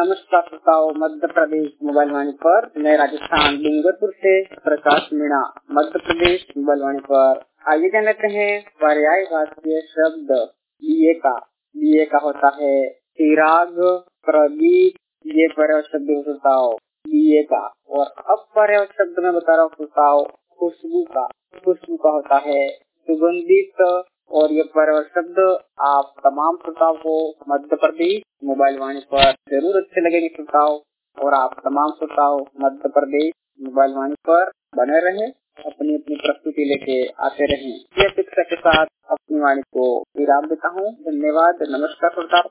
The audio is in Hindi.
नमस्कार श्रोताओं, मध्य प्रदेश मोबाइल वाणी पर मैं राजस्थान डूंगरपुर से प्रकाश मीणा मध्य प्रदेश मोबाइल वाणी पर आइए जान लेते हैं पर्यायवाची शब्द बीए का। बीए का होता है चिराग, प्रदीप, ये पर्याय शब्द श्रोताओं बीए का। और अब पर्याय शब्द में बता रहा हूँ श्रोताओं खुशबू का। खुशबू का होता है सुगंधित। और ये पर्याय शब्द आप तमाम श्रोताओं को मध्य प्रदेश मोबाइल वाणी पर जरूर अच्छे लगेंगे श्रोताओं। और आप तमाम श्रोताओं मध्य प्रदेश मोबाइल वाणी पर बने रहें, अपनी अपनी प्रस्तुति लेके आते रहें। ये अपेक्षा के साथ अपनी वाणी को विराम देता हूँ। धन्यवाद, नमस्कार श्रोताओं।